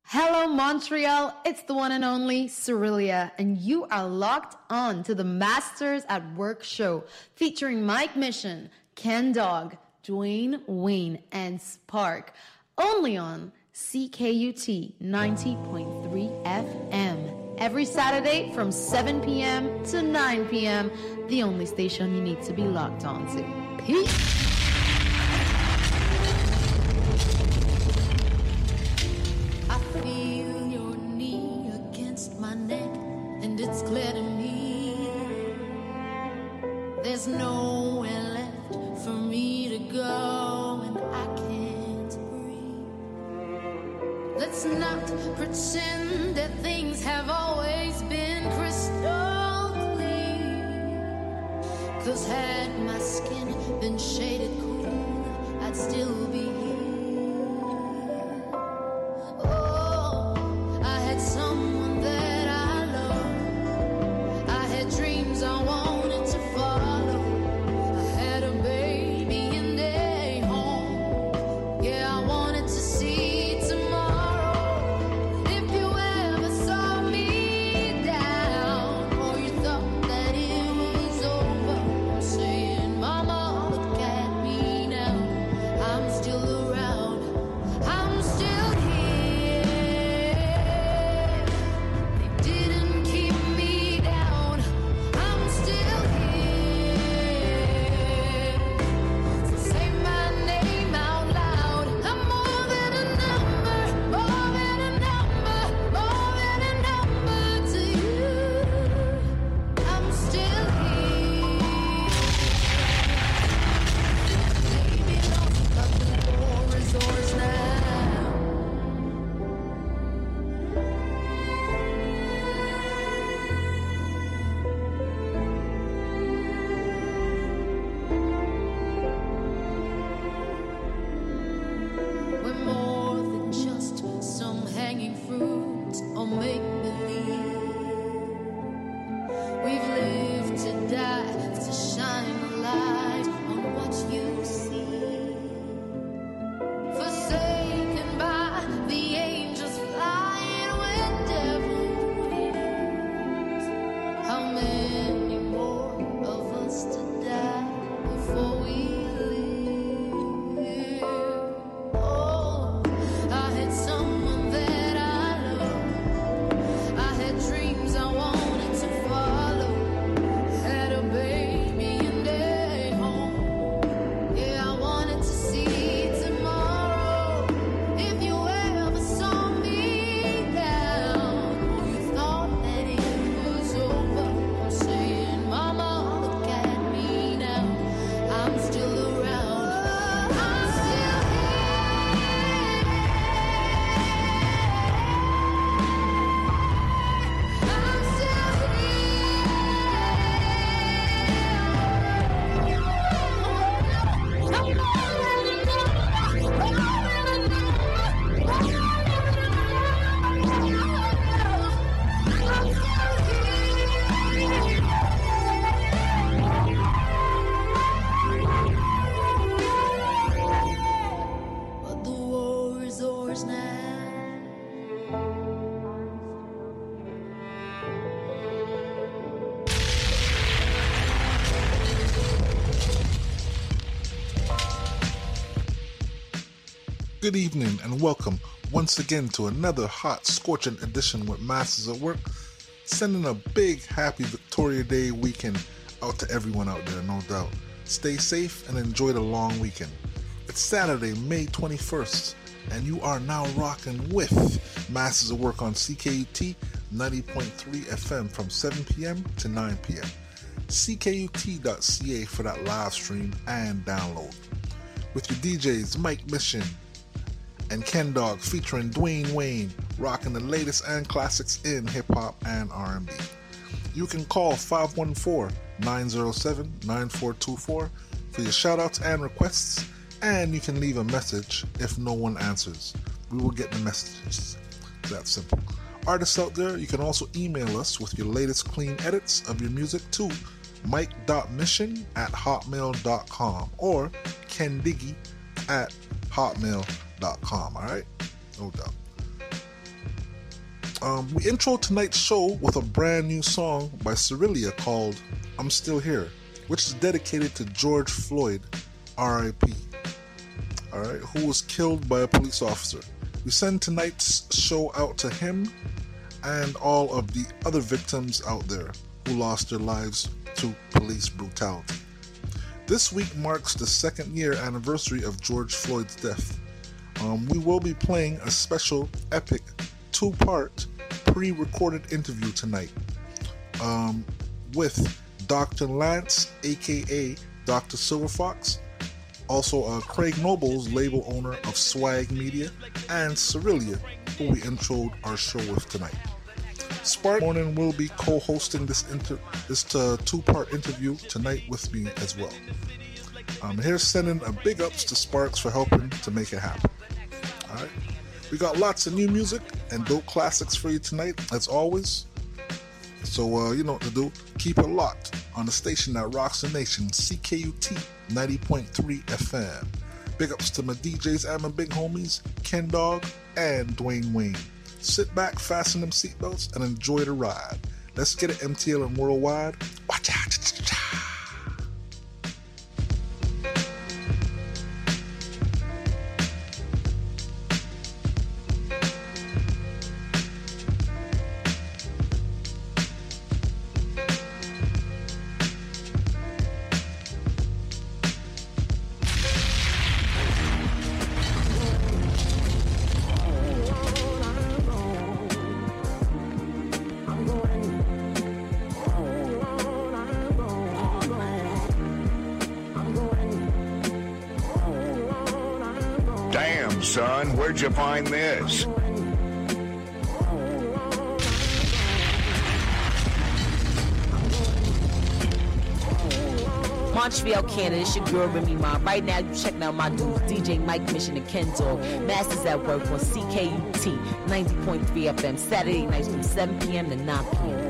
Hello, Montreal. It's the one and only Cerilia, and you are locked on to the Masters at Work show featuring Mike Mission, Ken Dog, Dwayne Wayne, and Spark, only on CKUT 90.3 FM. Every Saturday from 7 p.m. to 9 p.m., the only station you need to be locked on to. Peace. It's clear to me there's nowhere left for me to go, and I can't breathe. Let's not pretend that things have always been crystal clear, 'cause had my skin been shaded cool, I'd still be here. Oh, I had someone that dreams I wanted to follow. I had a baby and a home. Yeah, I wanted to see tomorrow. If you ever saw me down, or you thought that it was over, I'm saying, Mama, look at me now. I'm still around. I'm still here. They didn't keep me down. Still here, so say my name out loud. I'm more than a number, more than a number, more than a number to you. I'm still here. Maybe lost, but the war is yours now. Or make believe we've lived to die, to shine a light on what you see. Forsaken by the angels flying with devil wings. How many more of us to die before we leave? Oh, I had someone that dreams I wanted to follow. Had a baby and a home. Yeah, I wanted to see tomorrow. If you ever saw me down, or you thought that it was over, I'm saying, Mama, look at me now. I'm still around. I'm still Good evening and welcome once again to another hot, scorching edition with Masters at Work. Sending a big happy Victoria Day weekend out to everyone out there, no doubt. Stay safe and enjoy the long weekend. It's Saturday, May 21st, and you are now rocking with Masters at Work on CKUT 90.3 FM from 7 p.m. to 9 p.m. CKUT.ca for that live stream and download. With your DJs Mike Mission and Ken Dog featuring Dwayne Wayne, rocking the latest and classics in hip-hop and R&B. You can call 514-907-9424 for your shout-outs and requests, and you can leave a message if no one answers. We will get the messages. That simple. Artists out there, you can also email us with your latest clean edits of your music to mike.mission@hotmail.com or kendiggy@hotmail.com. Alright? No doubt. We intro tonight's show with a brand new song by Cerilia called I'm Still Here, which is dedicated to George Floyd, R.I.P., alright, who was killed by a police officer. We send tonight's show out to him and all of the other victims out there who lost their lives to police brutality. This week marks the 2nd year anniversary of George Floyd's death. We will be playing a special, epic, 2-part, pre-recorded interview tonight with Dr. Lance, aka Dr. Silverfox, also Craig Nobles, label owner of Swag Media, and Cerilia, who we introed our show with tonight. Spark Morning will be co-hosting this 2-part interview tonight with me as well. Here's sending a big ups to Sparks for helping to make it happen. Alright, we got lots of new music and dope classics for you tonight, as always. So you know what to do. Keep it locked on the station that rocks the nation, CKUT 90.3 FM. Big ups to my DJs and my big homies, Ken Dog and Dwayne Wayne. Sit back, fasten them seatbelts, and enjoy the ride. Let's get it, MTL and worldwide. Watch out. Son, where'd you find this? Montreal, Canada, it's your girl Remy Ma. Right now, you checking out my dudes, DJ Mike Mission and Ken Dog. Masters at Work on CKUT 90.3 FM, Saturday nights from 7 p.m. to 9 p.m.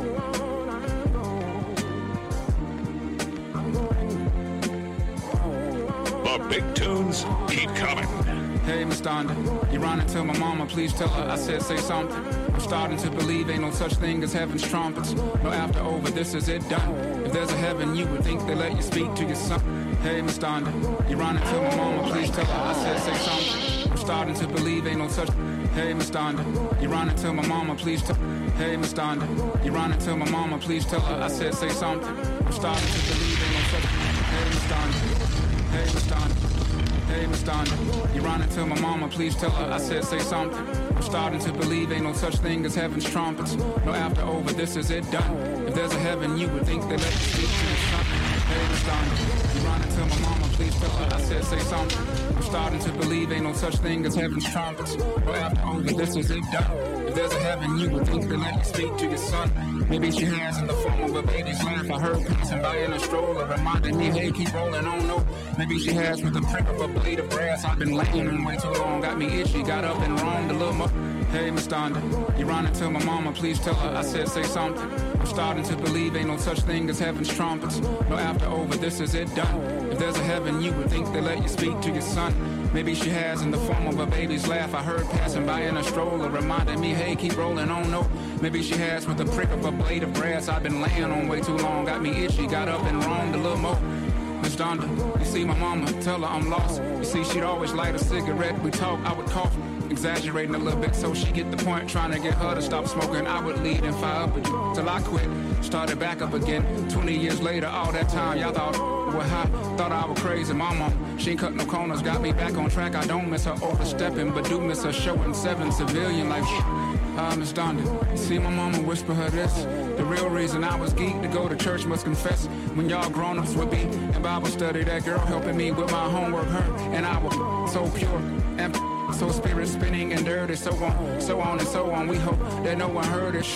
The big tunes keep coming. Hey, Miss Donda, you running to my mama, please tell her I said say something. I'm starting to believe ain't no such thing as heaven's trumpets. No after over, this is it done. If there's a heaven, you would think they let you speak to your son. Hey, Miss Donda, you running to my mama, please tell her I said say something. I'm starting to believe ain't no such. Hey, Miss Donda, you running to my mama, please tell. Hey, Miss Donda, you running to my mama, please tell her I said say something. I'm starting to believe ain't no such. Hey, Miss Donda, hey, Miss Donda. Hey, Miss Donda, you running to my mama, please tell her I said say something. I'm starting to believe ain't no such thing as heaven's trumpets. No after over, this is it done. If there's a heaven, you would think they let you speak to your son. Hey, Miss Donda, you running to my mama, please tell her I said say something. I'm starting to believe ain't no such thing as heaven's trumpets. No after over, this is it done. If there's a heaven, you would think they let you speak to your son. Maybe she has in the form of a baby's laugh. I heard passing by in a stroller, reminding me, hey, keep rolling on, no. Maybe she has with the prick of a blade of grass. I've been laying in way too long, got me itchy, got up and roamed a little more. Hey, Miss Donda, you running to my mama, please tell her I said say something. I'm starting to believe ain't no such thing as heaven's trumpets. No after over, this is it done. If there's a heaven, you would think they let you speak to your son. Maybe she has in the form of a baby's laugh. I heard passing by in a stroller, reminding me, hey, keep rolling on, no. Maybe she has with the prick of a blade of grass. I've been laying on way too long, got me itchy, got up and roamed a little more. Miss Donda, you see my mama, tell her I'm lost. You see, she'd always light a cigarette. We talk, I would cough, exaggerating a little bit so she get the point. Trying to get her to stop smoking, I would lead and fire up with you till I quit. Started back up again. 20 years later, all that time, y'all thought we're high. Thought I was crazy. My mom, she ain't cut no corners, got me back on track. I don't miss her overstepping, but do miss her showing 7 civilian life. Miss Donda, see my mama whisper her this. The real reason I was geeked to go to church must confess. When y'all grown-ups would be in Bible study, that girl helping me with my homework, her and I were so pure and so spirit spinning and dirty, so on and so on. We hope that no one heard it.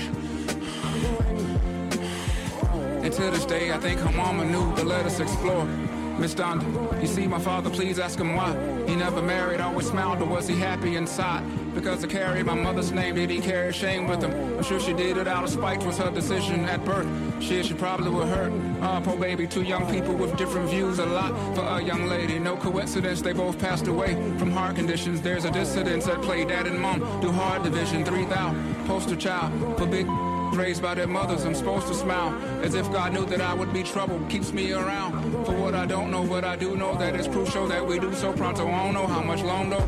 And to this day, I think her mama knew to let us explore. Miss Donda, you see my father, please ask him why. He never married, always smiled, or was he happy inside? Because I carried my mother's name, did he carry shame with him? I'm sure she did it out of spite, was her decision at birth. Shit, she probably would hurt. Poor baby, two young people with different views, a lot for a young lady. No coincidence, they both passed away from heart conditions. There's a dissidence at play, dad and mom do hard division. 3,000, poster child for big raised by their mothers. I'm supposed to smile as if God knew that I would be trouble. Keeps me around for what I don't know, but I do know that it's crucial that we do so pronto. I don't know how much longer.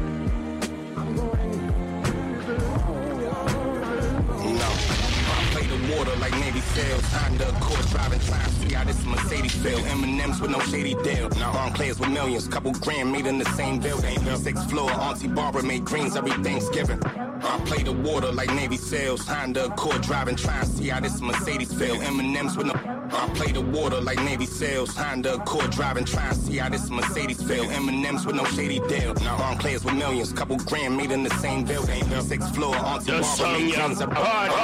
Water like Navy sails, Honda Accord driving, trying to see how this Mercedes feel. M&M's with no shady deal. Now on players with millions, couple grand made in the same building. 6th floor, Auntie Barbara made greens every Thanksgiving. I play the water like Navy sails, Honda Accord driving, trying to see how this Mercedes feel. M&M's with no. I play the water like Navy sails, Honda Accord driving, trying to see how this Mercedes feel. M&M's with no shady deal. Now on players with millions, couple grand made in the same building. 6th floor, Auntie Barbara made greens every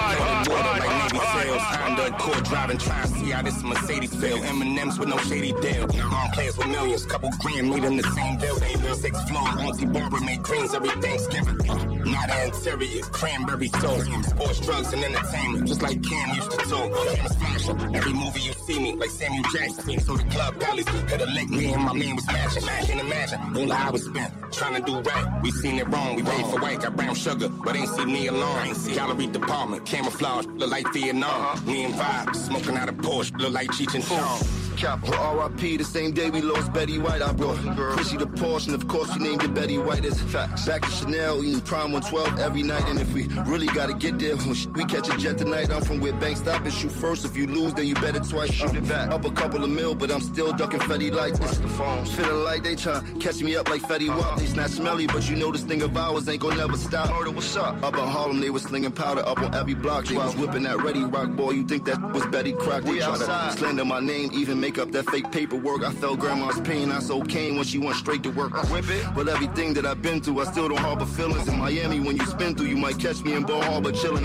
Navy sales, Honda Accord driving, trying to see how this Mercedes feel. M&M's with no shady deal. On players with millions, couple grand made in the same building. 6th floor, Auntie Barbara made greens every Thanksgiving. Not an interior, cranberry soul. Sports, drugs, and entertainment, just like Cam used to talk. Cameras flashing, every movie you see me, like Samuel Jackson. So the club bellies had a lick, me and my man was smashing. Can't imagine, all I was spent, trying to do right. We seen it wrong, we paid for white, got brown sugar, but ain't see me alone. Gallery department, camouflage, look like Vietnam. Me and Vibe, smoking out a Porsche, look like Cheech and Chong. Capital R.I.P. the same day we lost Betty White. I brought Chrissy the Porsche, and of course we named it Betty White. As facts. Back to Chanel, eating Prime 112 every night. And if we really gotta get there, we catch a jet tonight. I'm from where banks stop and shoot first. If you lose, then you better twice shoot it back. Up a couple of mil, but I'm still ducking Fetty lights. Feeling like they try catch me up like Fetty Wap. They not smelly, but you know this thing of ours ain't gonna never stop. Murder, what's up? Up in Harlem, they was slinging powder up on every block. They was whipping that Ready Rock, boy. You think that was Betty Crock? They try to slander my name, even make up that fake paperwork. I felt grandma's pain. I sold cane when she went straight to work. Whip it. But everything that I've been through, I still don't harbor feelings. In Miami, when you spin through, you might catch me in Ball Harbor chilling.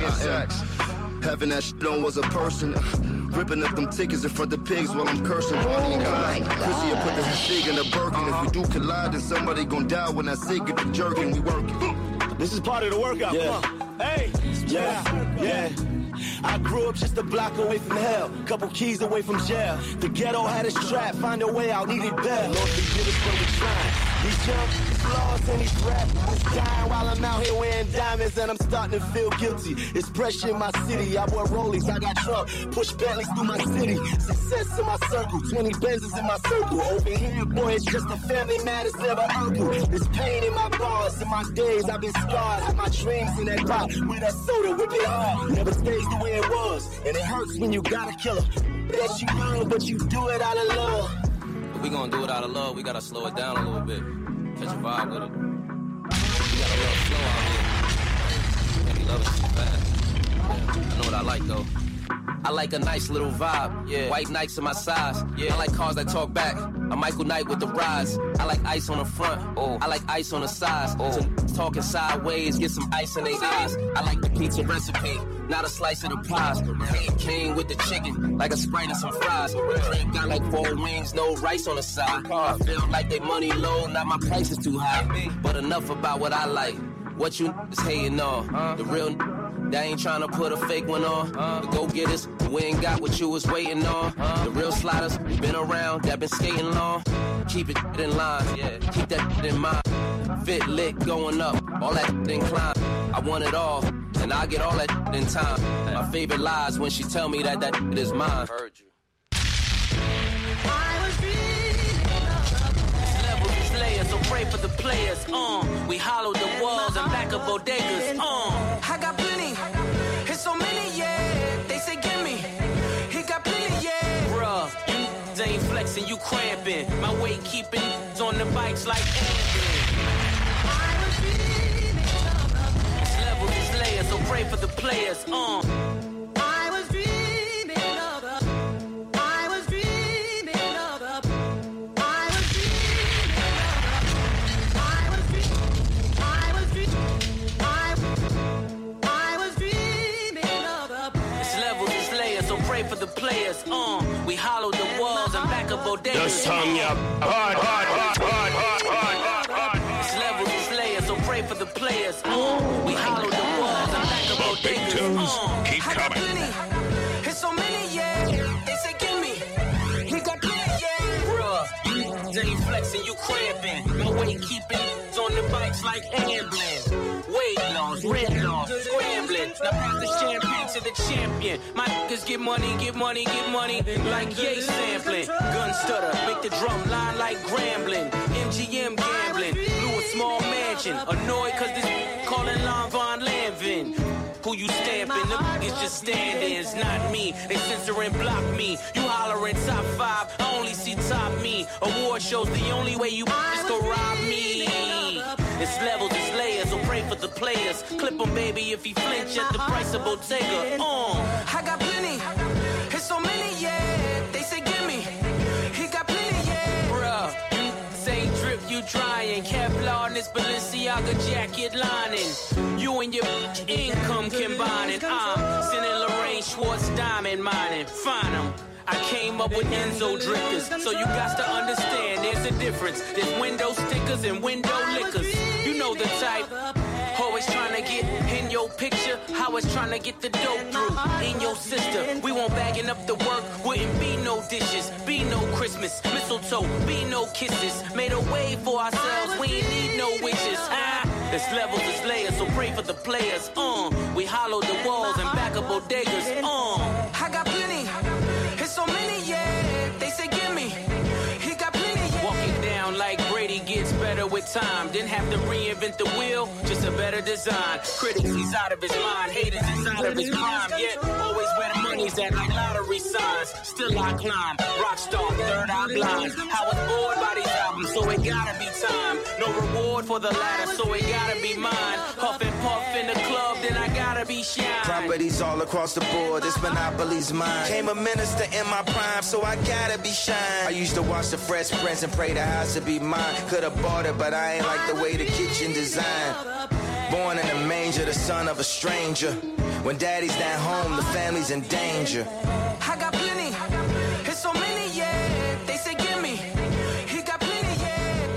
Having that shit on was a person. Ripping up them tickets in front of pigs while I'm cursing. Chrissy will put the cig in the Birkin. If we do collide, then somebody gon' die when I say get the jerkin. We working. This is part of the workout. Yeah. Come on. Hey. Yeah. I grew up just a block away from hell, couple keys away from jail. The ghetto had us trapped, find a way out, needed bail. Lord forgive us when we trying. These young flaws and these rappers dying while I'm out here wearing diamonds and I'm starting to feel guilty. It's pressure in my city, I wear Rollies, I got truck, push Bentleys through my city. Success in my circle, 20 Benzes in my circle. Over here, boy, it's just a family matters, never uncle. There's pain in my bars, in my days I've been scarred. Had my dreams in that pot, with that soda, whip it hard. Never stays the way it was, and it hurts when you gotta kill her. That you love, but you do it out of love. If we gonna do it out of love, we gotta slow it down a little bit. Catch a vibe with it. We got a little flow out here. Maybe love is too fast. Yeah, I know what I like though. I like a nice little vibe. Yeah. White Nikes in my size. Yeah. I like cars that talk back. A Michael Knight with the rise. I like ice on the front. Oh. I like ice on the sides. Oh. So talking sideways, get some ice in their eyes. I like the pizza recipe, not a slice of the pies. King with the chicken, like a Sprite and some fries. Drink got like 4 wings, no rice on the side. I feel like they money low, not my price is too high. But enough about what I like. What you is hating on. The real they ain't tryna put a fake one on. The go-getters, we ain't got what you was waiting on. The real sliders, been around, that been skating long. Keep it in line, yeah. Keep that in mind. Fit lit going up, all that incline. I want it all, and I get all that in time. My favorite lies when she tell me that is mine. Heard you. So pray for the players, we hollowed the walls and back of bodegas, I got plenty, it's so many, yeah. They say give me, he got plenty, yeah. Bruh, you ain't flexing, you cramping. My weight keeping on the bikes like ambing. It's levels, it's layers, so pray for the players, for the players, we hollowed the walls and back of bodegas. The song, yeah, hard. It's pray for the players. We hollow the walls and back the big tunes keep I got coming. plenty. It's so many, yeah. They say give me. We got plenty, yeah. Bruh, they ain't flexing, you cramping. My weight keeping on the bikes like ambling. Weight loss, red loss, scrambling. Now pass the champagne to the champion. My niggas get money, get money, get money. Like yay sampling. Gun stutter, make the drum line like grambling. MGM gambling, blew a small mansion. Annoyed cause this calling Lon Von Lanvin. Who you stamping? The niggas just stand-ins, not me. They censor and block me. You hollering top 5, I only see top me. Award shows the only way you just go rob me. It's levels, it's layers, so pray for the players. Clip him, baby, if he flinch at the price of Bottega. I got plenty, it's so many, yeah. They say give me, he got plenty, yeah. Bruh, same drip you drying. Kevlar in this Balenciaga jacket lining. You and your income combining. I'm sending Lorraine Schwartz diamond mining. Find them. I came up with Enzo drifters, so you got to understand there's a difference. There's window stickers and window liquors. You know the type. Always trying to get in your picture. How it's trying to get the dope through in your sister. We won't bagging up the work. Wouldn't be no dishes, be no Christmas, mistletoe, be no kisses. Made a way for ourselves. We ain't need no wishes. There's levels, there's layers, so pray for the players. We hollow the walls and back up bodegas. I got plenty. It's so many, yeah. They say give me. He got plenty, yeah. Walking down like Brady gets better with time. Didn't have to reinvent the wheel, just a better design. Critics, he's out of his mind. Haters, he's out of his prime. Yet always where the money's at, like lottery signs. Still I climb. Rockstar, third eye blind. I was bored by these albums, so it gotta be time. No reward for the latter, so it gotta be mine. Huff and puff in the club, then I gotta be shine. Properties all across the board, this monopoly's mine. Came a minister in my prime, so I gotta be shine. I used to watch the Fresh Prince and pray the house to be mine. Could've bought it, but I ain't like the way the kitchen designed. Born in a manger, the son of a stranger. When daddy's not home, the family's in danger. I got plenty, it's so many, yeah. They say give me, he got plenty, yeah.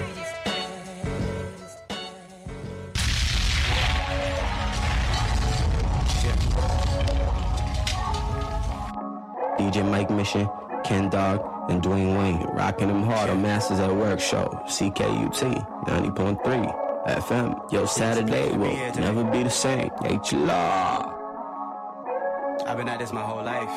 DJ Mike Mission, Ken Dog, and Dwayne Wayne, rocking them hard on Masters at Work show, CKUT 90.3 FM. Yo, Saturday will never be the same. H-Law. I've been at this my whole life.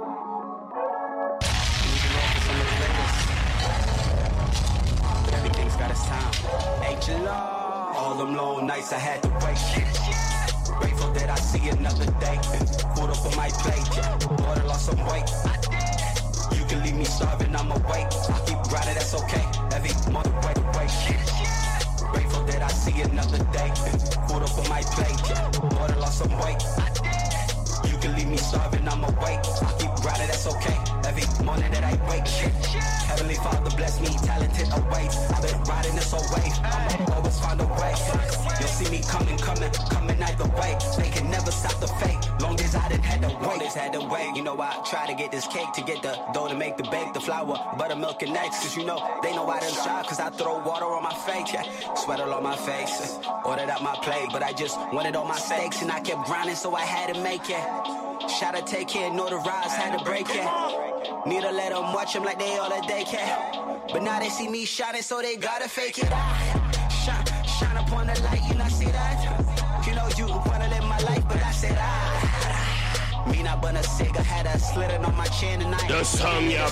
But everything's got its time. H-Law. All them long nights I had to wait. Grateful that I see another day. Put up on my plate. Water lost some weight. You can leave me starving, I'm awake. I keep grinding, that's okay. Every mother way to wait. Grateful that I see another day. Put up on my plate. Water lost some weight. You can leave me starving, I'm awake. I keep grinding, that's okay. Every morning that I wake. Heavenly Father bless me, talented awaits. I've been riding this whole wave. I'ma always find a way. You'll see me coming either way. They can never stop the fate. Long as I done had to wait. You know I try to get this cake, to get the dough to make the bake, the flour, buttermilk and eggs. Cause you know they know I done strive. Cause I throw water on my face, yeah. Sweat all on my face. Ordered out my plate, but I just wanted all my steaks. And I kept grinding, so I had to make it. Shot to take care, know the rise, had to break it. Need to let them watch them like they all at daycare. But now they see me shining, so they gotta fake it. Shine upon the light, you not see that? You know you wanna live my life, but I said me not bun a cig, I had a slit on my chin and I the song ya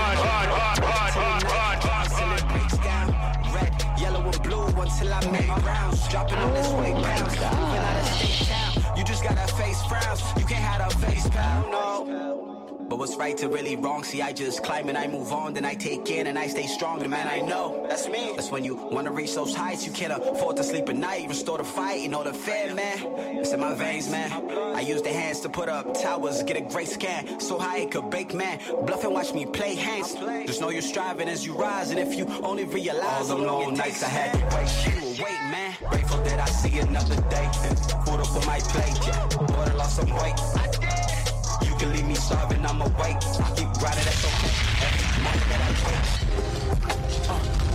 hard. Red, yellow and blue until I make rounds. Dropping on this way pounds. Moving out of state town. You just gotta face frowns. You can't have a face pound, no. But what's right to really wrong? See, I just climb and I move on, then I take in and I stay strong. And man, I know that's me. That's when you wanna reach those heights, you can't afford to sleep at night. Restore the fight, you know the fear, man. It's in my veins, man. I use the hands to put up towers, get a great scan, so high it could bake, man. Bluff and watch me play hands. Just know you're striving as you rise, and if you only realize all the long nights I had to wait, you will wait, man. Grateful that I see another day. Put up on my plate, yeah. Water lost some weight. You can leave me starving, I'm awake. I keep grinding, that's okay. Every morning that I wake. When it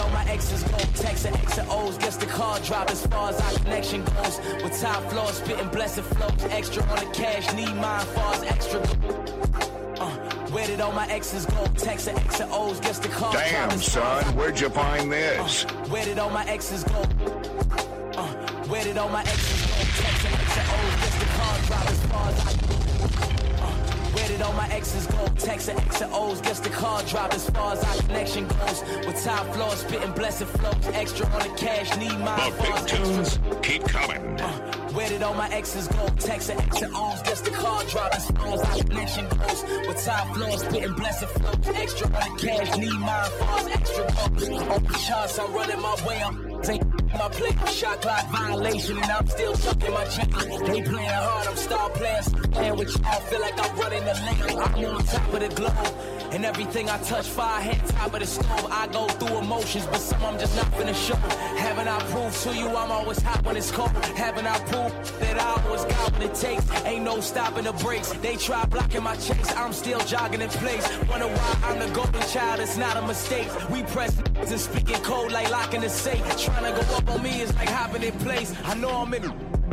all my exes go. Text and X and O's, guess the car drop as far as our connection goes. With top floor, spitting blessed flows. Extra on the cash, need mine far as extra. Where did all my exes go? Text and X and O's, guess the car drop Damn, as far as son, where'd you find this? where did all my exes go? Where did all my exes go? Text and X and O's, guess the car drop as far as where did all my exes go? Text and X and O's, guess the car drop as far as our connection goes. With top floor, spitting blessed flows. Extra on the cash, need mine The big tunes keep coming. where did all my exes go? Text and X and O's, guess the car drop as far as our connection goes. With top floor, spitting blessed flows. Extra on the cash, need mine far as extra goes. On the shots, I'm running my way up. Take my play, shot clock violation, and I'm still tucking my chain. They playing hard, I'm star playing, playing with y'all. Feel like I'm running the lane. I'm on top of the globe, and everything I touch, fire hit top of the stove. I go through emotions, but some I'm just not finna show. Haven't I proved to you I'm always hot when it's cold? Haven't I proved that I always got what it takes? Ain't no stopping the brakes. They try blocking my chase, I'm still jogging in place. Wonder why I'm the golden child, it's not a mistake. We press and speaking cold like locking the safe. Trying to go up on me is like hopping in place. I know I'm in it,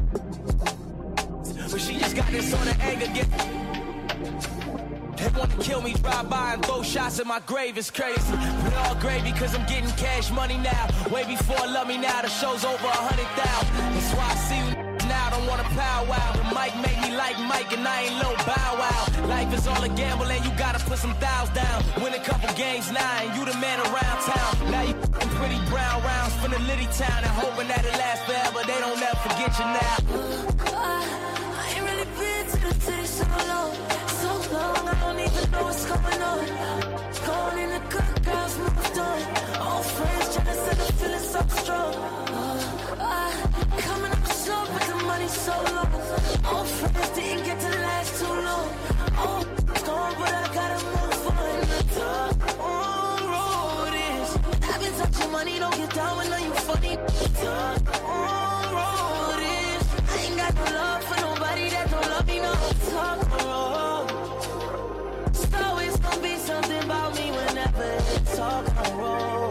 but she just got this on the anger get. They wanna kill me, drive by and throw shots at my grave, it's crazy. But all gravy cause I'm getting cash money now. Way before Love Me Now, the show's over 100,000. That's why I see you now, don't wanna powwow. But Mike made me like Mike and I ain't low bow wow. Life is all a gamble and you gotta put some thousands down. Win a couple games now and you the man around town. Now you pretty brown rounds from the Liddy town and hoping that it lasts forever. They don't ever forget you now. I ain't really been to the city so long. I don't even know what's going on. Going in the good girls moved on. Old friends trying to set the feeling so strong. Coming up slow, but the money's so low. Old friends didn't get to last too long. Oh, it's gone, but I gotta move on. The dark road is. I've been touching money, don't get down when you funny. The dark road is. I ain't got no love for nobody that don't love me. No talk road. Always gonna be something about me whenever it's all on roll.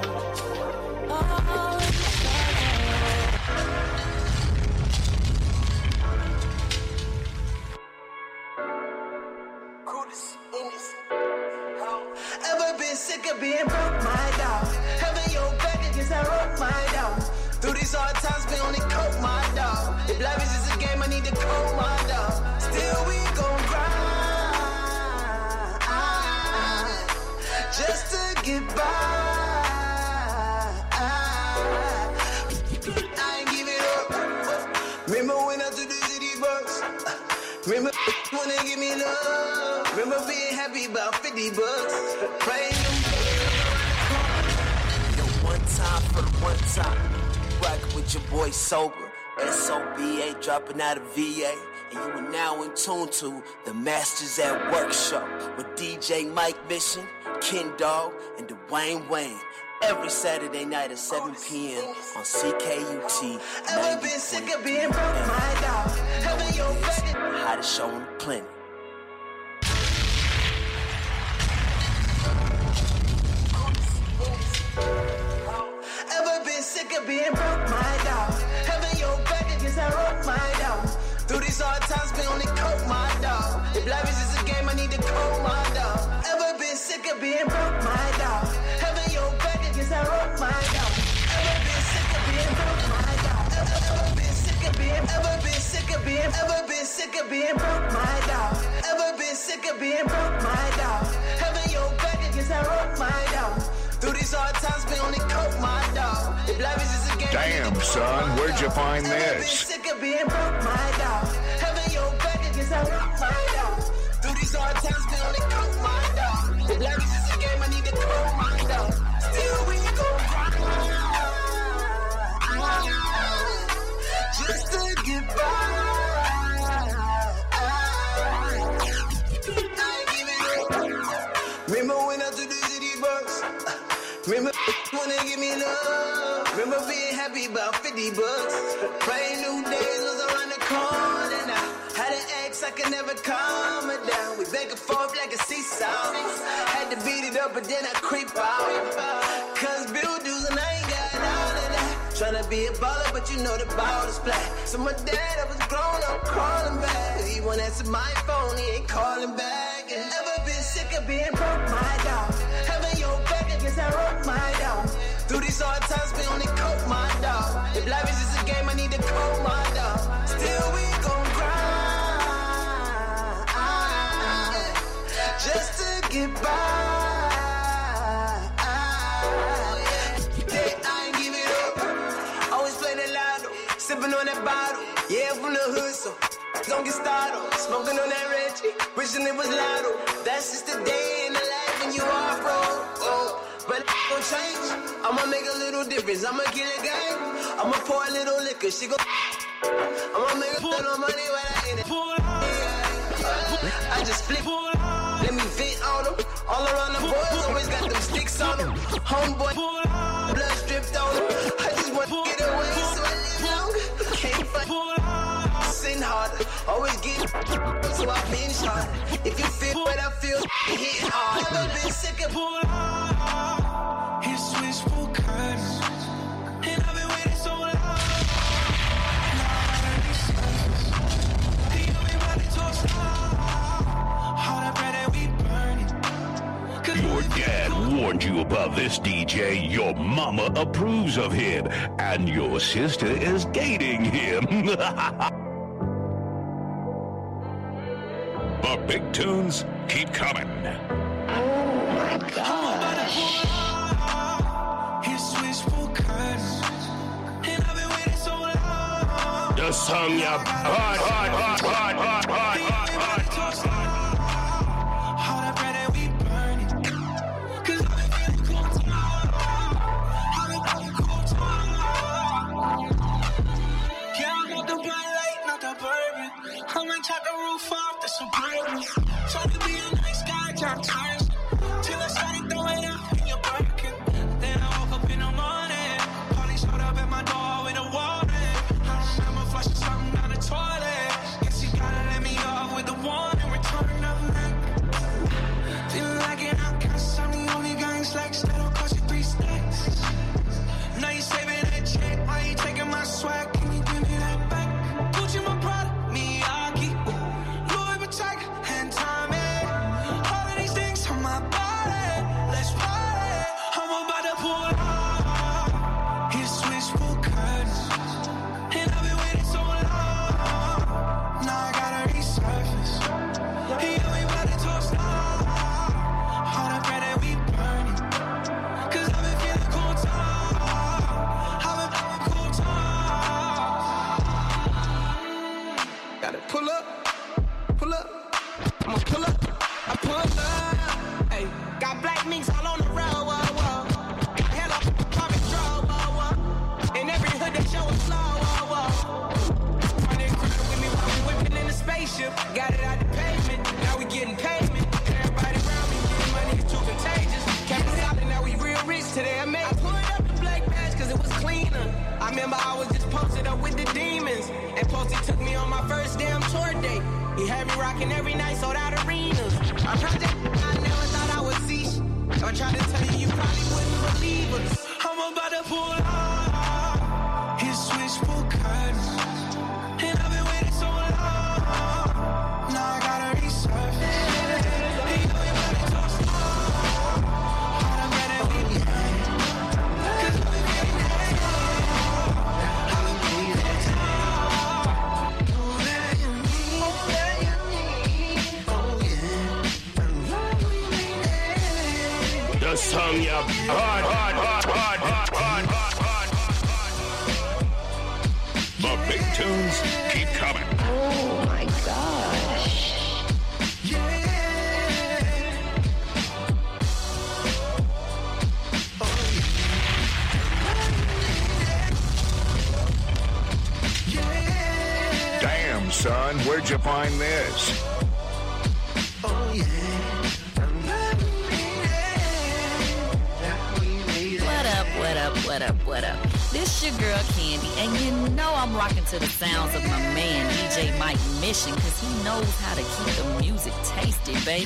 Ever been sick of being broke, my dog? Having your back against that rope, my dog. Through these hard times, we only cope, my dog. If life is just a game, I need to cope, my dog. Still we gon' grind. Just to get by. I ain't give it up. Remember when I took the city bus? Remember when they give me love? Remember being happy about $50. Praying one time for the one time. Rockin' with your boy Sober. SOBA dropping out of VA. And you are now in tune to the Masters at Work show with DJ Mike Mission, Ken Dog, and Dwayne Wayne. Every Saturday night at 7 p.m. on CKUT. Ever been sick of being broke, my dog? Having your back. Hottest show on the planet. Ever been sick of being broke, my dog? Having your back against that rope, my dog. Through these hard times, we only cope, my dog. If life is just a game, I need to cope, my dog. Ever been sick of being broke, my dog? Having your back against that rope, my dog. Ever been sick of being broke, my dog? Ever been sick of being, ever been sick of being, ever been sick of being broke, my dog? Ever been sick of being broke, my dog? Having your back against that rope, my dog. Through these hard times, we only cope, my dog. If life is just a game, damn, son, where'd you find this? Been sick of being broke, my dog. Having your back against that rope, my dog. Through these hard times, we only cope, my dog. If life is just a game, I need to cope, my dog. Still we go just to get by. I ain't giving up. Remember when I took the city bus? Remember when they give me love? Remember being happy about $50? Brand new days was around the corner now. Had an ex, I could never calm her down. We back and forth like a seesaw. Had to beat it up, but then I creep out. Cause bill dues and I ain't Tryna be a baller, but you know the ball is flat. So my dad, I was grown up calling back. He won't answer my phone, he ain't calling back. And ever been sick of being broke, my dog? Having your back against that rope, my dog. Through these hard times, we only cope, my dog. If life is just a game, I need to cope, my dog. Still we gon' grind, just to get by. Sippin' on that bottle, yeah, from the hood, so don't get started. Smoking on that Reggie, wishing it was Lotto. That's just the day in the life when you are broke. Oh, but it gon' change. I'ma make a little difference. I'ma kill a game. I'ma pour a little liquor. She gon' I'ma make a little money when I in it. I just flip. Let me vent on them. All around the boys always got them sticks on them. Homeboy, blood stripped on them. I just want to get away so I live longer. Can't fight, sin harder. Always get so I binge hard. If you feel what I feel, hit hard. Never been sick of His wishful curse. And I've been waiting so long. Your dad warned you about this DJ. Your mama approves of him. And your sister is dating him. The big tunes keep coming. Oh my gosh. His wishful curse. And I've been waiting so long. The song ya hard. I'ma chop the roof off the Suburban. Try to be a nice guy, drop tires. Till I started throwing up in your Birkin. Then I woke up in the morning. Police showed up at my door with a warning. I remember flushing something down the toilet. Guess you gotta let me off with the warning. Return of neck. Feeling like an outcast. I'm the only guy in slacks that'll cost you 3 stacks. Now you saving that check. Why you taking my swag? Can you give me that back? Gucci my product. Got it out the pavement, now we getting payment. Everybody around me getting money, it's too contagious. Kept it solid, now we real rich today. I pulled up the black badge cause it was cleaner. I remember I was just posted up with the demons. And Posty took me on my first damn tour date. He had me rocking every night, sold out arenas. I project I never thought I would see. I tried to tell you, you probably wouldn't believe us. I'm about to pull out his wishful curse. And I've been waiting so long. Now I gotta resurface. He know you want to talk slow. How to better be mine. Cause I've been getting that. I've been getting that time. Oh, that you need. Oh, that you need. Oh, yeah. The song ya hard. The big tunes keep coming. Oh my gosh. Damn, son, where'd you find this? What up? This your girl Candy, and you know I'm rocking to the sounds of my man DJ Mike Mission, cause he knows how to keep the music tasty, baby.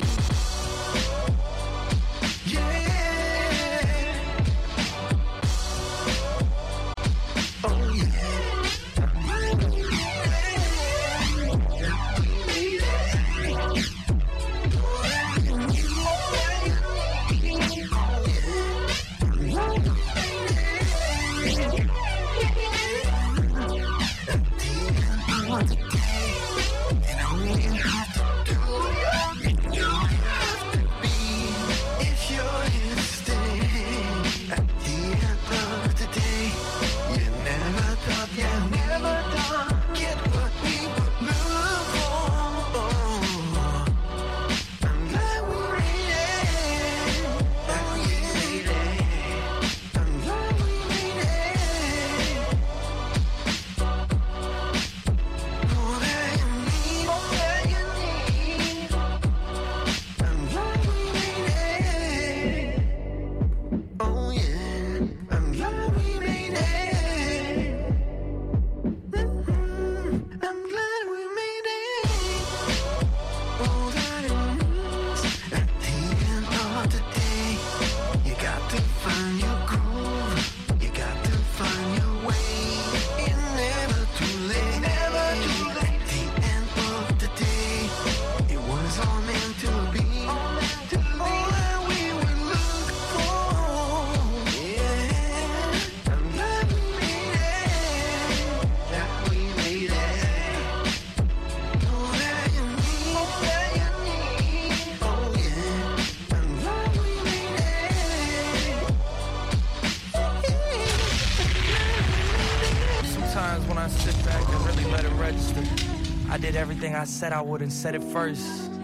Sometimes when I sit back and really let it register, I did everything I said I would and said it first.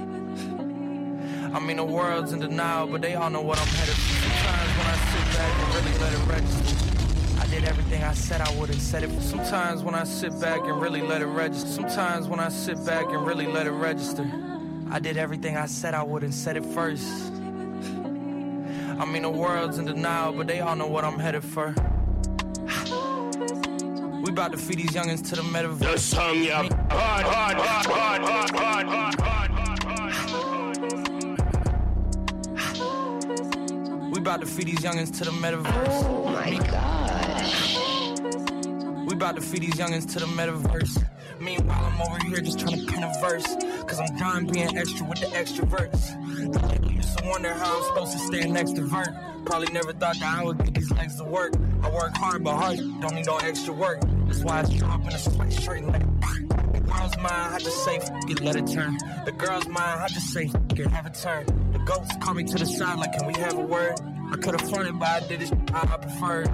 I mean, the world's in denial, but they all know what I'm headed for. Sometimes when I sit back and really let it register, I did everything I said I would and said it. Sometimes when I sit back and really let it register. Sometimes when I sit back and really let it register, I did everything I said I would and said it first. I mean, the world's in denial, but they all know what I'm headed for. We about to feed these youngins to the metaverse. The song, yeah. Hard. We about to feed these youngins to the metaverse. Oh my gosh. We about to feed these youngins to the metaverse. Meanwhile, I'm over here just trying to pen a verse. Cause I'm done being extra with the extroverts. I used to wonder how I'm supposed to stay an extrovert. Probably never thought that I would get these legs to work. I work hard, but hard don't need no extra work. That's why I show up in a sweatshirt and let it burn. The girl's mine, I just say, f*** it, let it turn. The girl's mine, I just say, f*** it, have a turn. The ghosts call me to the side like, can we have a word? I could've fronted, but I did it how I preferred.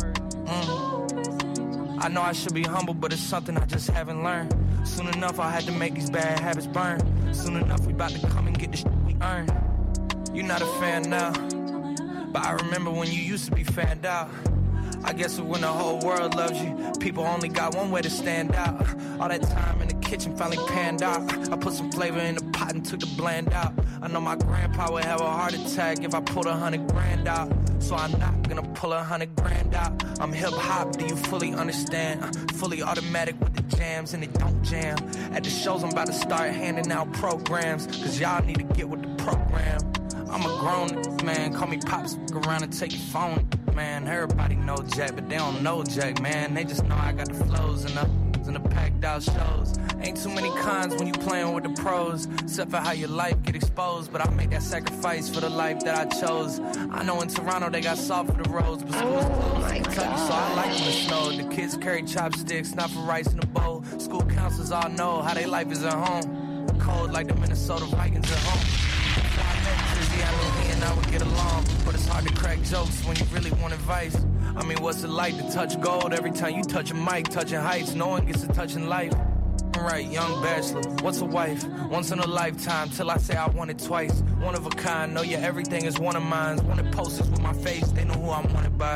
I know I should be humble, but it's something I just haven't learned. Soon enough, I had to make these bad habits burn. Soon enough, we about to come and get the shit we earn. You're not a fan now, but I remember when you used to be fanned out. I guess when the whole world loves you, people only got one way to stand out. All that time in the kitchen finally panned out. I put some flavor in the pot and took the blend out. I know my grandpa would have a heart attack if I pulled 100 grand out. So I'm not gonna pull 100 grand out. I'm hip hop, do you fully understand? Fully automatic with the jams and it don't jam. At the shows I'm about to start handing out programs, cause y'all need to get with the program. I'm a grown man, call me Pops, around and take your phone, man. Everybody know Jack, but they don't know Jack, man. They just know I got the flows and the packed out shows. Ain't too many cons when you playing with the pros, except for how your life get exposed. But I make that sacrifice for the life that I chose. I know in Toronto they got salt for the roads, but school's closed in Kentucky, so I like when it snowed. The kids carry chopsticks, not for rice in a bowl. School counselors all know how they life is at home. Cold like the Minnesota Vikings at home. I knew he and I would get along, but it's hard to crack jokes when you really want advice. I mean, what's it like to touch gold every time you touch a mic, touching heights? No one gets a touch in life. Right, young bachelor, what's a wife? Once in a lifetime, till I say I want it twice. One of a kind, know your everything is one of mine. Wanted posters with my face, they know who I'm wanted by.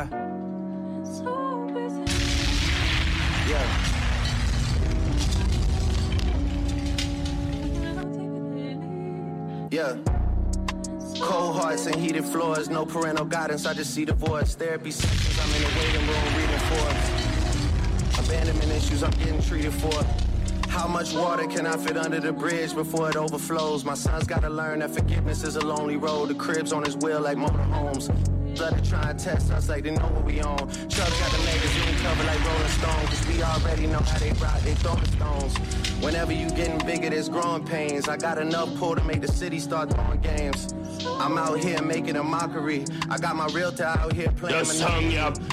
Yeah. Cold hearts and heated floors, no parental guidance, I just see divorce. Therapy sessions, I'm in the waiting room reading Forbes. Abandonment issues, I'm getting treated for. How much water can I fit under the bridge before it overflows? My son's gotta learn that forgiveness is a lonely road. The crib's on his wheel like motorhomes. Blooded try and test us like they know what we on. Chubb's got the magazine cover like Rolling Stone, cause we already know how they rock, they throwing stones. Whenever you getting bigger, there's growing pains. I got enough pull to make the city start throwing games. I'm out here making a mockery. I got my realtor out here playing Monopoly.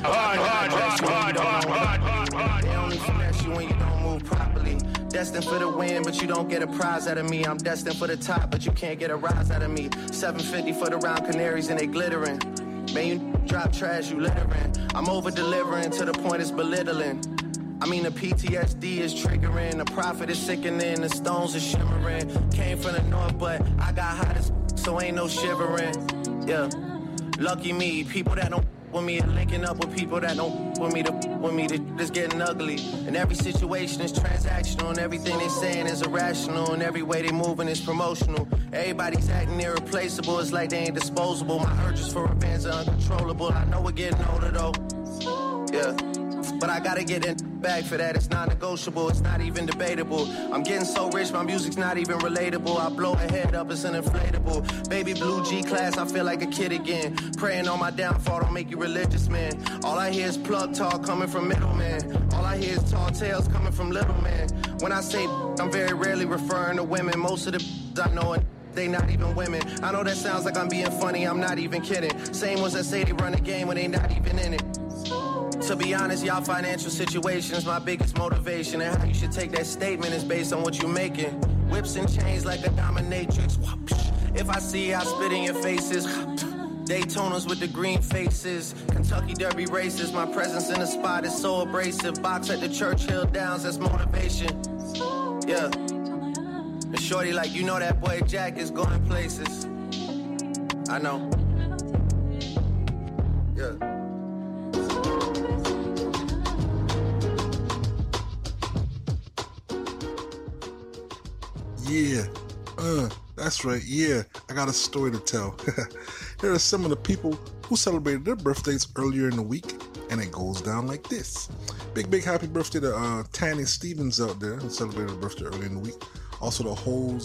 They only finesse you when you don't move properly. Destined for the win, but you don't get a prize out of me. I'm destined for the top, but you can't get a rise out of me. 750 for the round canaries and they glittering. Man, you drop trash, you littering. I'm over-delivering to the point it's belittling. I mean, the PTSD is triggering. The profit is sickening, the stones are shimmering. Came from the north, but I got hot as so ain't no shivering. Yeah, lucky me, people that don't with me are linking up with people that don't with me it's getting ugly. And every situation is transactional, and everything they saying is irrational, and every way they moving is promotional. Everybody's acting irreplaceable, it's like they ain't disposable. My urges for revenge are uncontrollable. I know we're getting older though. Yeah. But I gotta get in back for that, it's non-negotiable, it's not even debatable. I'm getting so rich, my music's not even relatable. I blow a head up, it's an inflatable. Baby blue G-class, I feel like a kid again. Praying on my downfall, don't make you religious, man. All I hear is plug talk coming from middlemen. All I hear is tall tales coming from little men. When I say I'm very rarely referring to women. Most of the I know they not even women. I know that sounds like I'm being funny, I'm not even kidding. Same ones that say they run a game when they not even in it. To be honest, y'all financial situation is my biggest motivation. And how you should take that statement is based on what you're making. Whips and chains like a dominatrix. If I see I spit in your faces, Daytonas with the green faces, Kentucky Derby races. My presence in the spot is so abrasive. Box at the Churchill Downs, that's motivation. Yeah. And shorty like, you know that boy Jack is going places. I know. Yeah. Yeah. That's right. Yeah, I got a story to tell. Here are some of the people who celebrated their birthdays earlier in the week, and it goes down like this. Big happy birthday to Tanny Stevens out there, who celebrated her birthday earlier in the week. Also to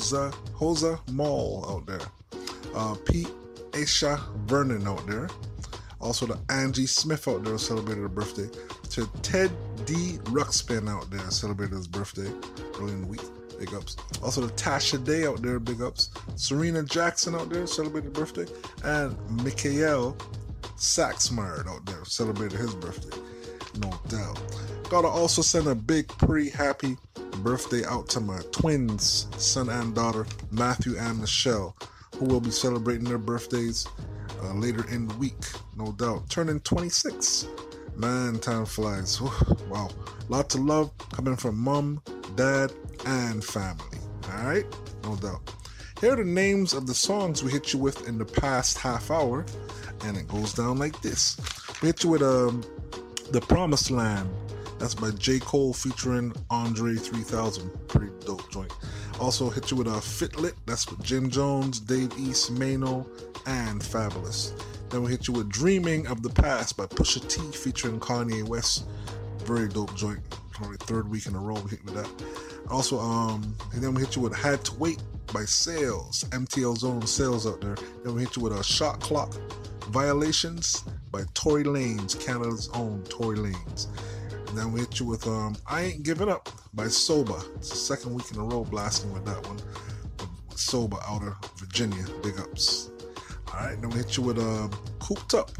Hosa Mall out there. Pete Aisha Vernon out there. Also to Angie Smith out there, who celebrated her birthday. To Ted D. Ruxpin out there, celebrated his birthday earlier in the week. Big ups. Also to Tasha Day out there, big ups. Serena Jackson out there, celebrated birthday. And Mikael Saxmeyer out there, celebrated his birthday. No doubt. Gotta also send a big pre-happy birthday out to my twins, son and daughter, Matthew and Michelle, who will be celebrating their birthdays later in the week, no doubt. Turning 26. Man, time flies. Wow. Lots of love coming from mom, dad, and family. Alright? No doubt. Here are the names of the songs we hit you with in the past half hour, and it goes down like this. We hit you with The Promised Land. That's by J. Cole featuring Andre 3000. Pretty dope joint. Also hit you with Fitlit. That's with Jim Jones, Dave East, Mano, and Fabulous. Then we hit you with Dreaming of the Past by Pusha T featuring Kanye West. Very dope joint. Probably third week in a row we hit with that. Also, and then we hit you with Had to Wait by Sales. MTL Zone Sales out there. Then we hit you with a Shot Clock Violations by Tory Lanez, Canada's own Tory Lanez. And then we hit you with I Ain't Giving Up by Soba. It's the second week in a row blasting with that one. With Soba out of Virginia. Big ups. Alright, then we hit you with Cooped Up